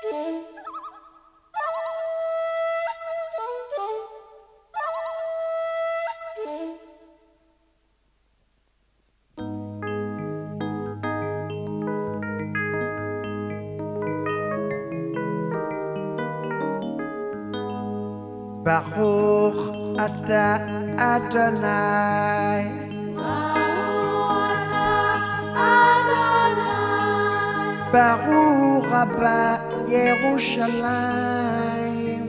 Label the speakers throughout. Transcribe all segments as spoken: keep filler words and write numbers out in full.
Speaker 1: Baruch ata Adonai,
Speaker 2: Baruch ata Adonai,
Speaker 1: Baruch Rabba Yerushalayim,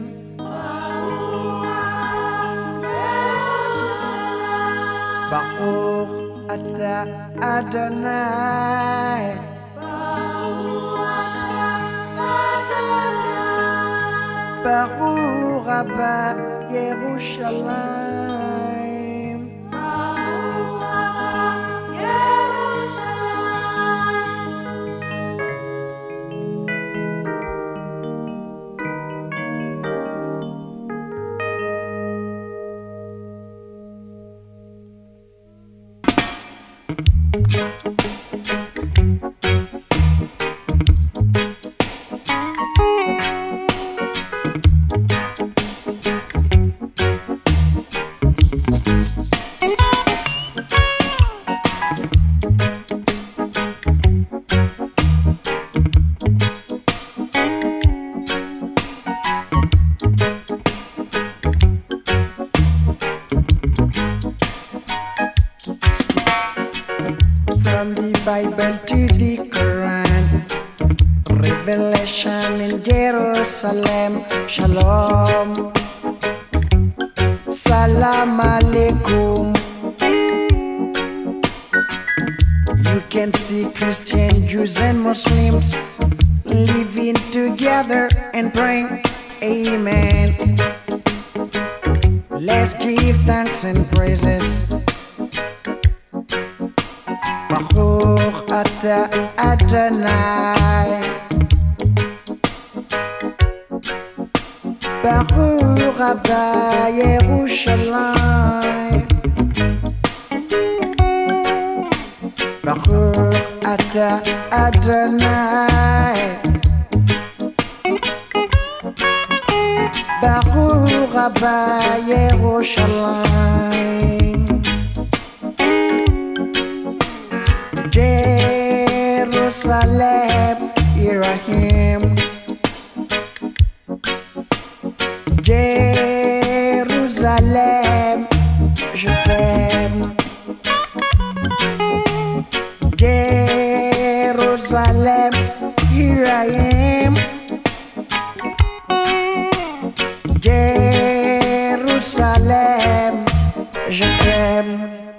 Speaker 1: Baruch ata Adonai, Baruch Rabba Yerushalayim. From the Bible to the Quran, Revelation in Jerusalem, Shalom, Salam Alaikum. You can see Christians, Jews and Muslims living together and praying, Amen. Let's give thanks and praises. Baruch ata Adonai, Baruch Rabba Yerushalayim, Baruch ata Adonai, Baruch Rabba Yerushalayim. Jerusalem, here I am. Jerusalem, je t'aime. Jerusalem, here I am. Jerusalem, je t'aime.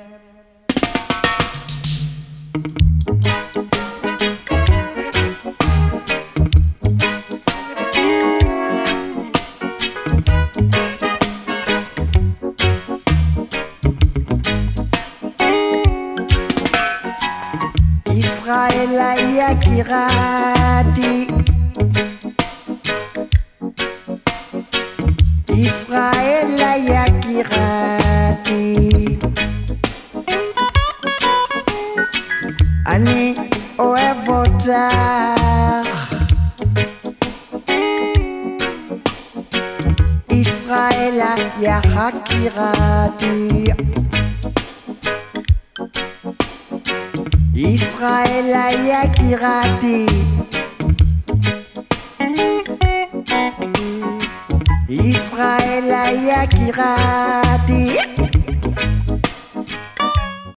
Speaker 1: Israël Yakirati, Israël Yakirati, Ani Oevotar, Israël Yakirati, Israël Yakirati, Israël Yakirati.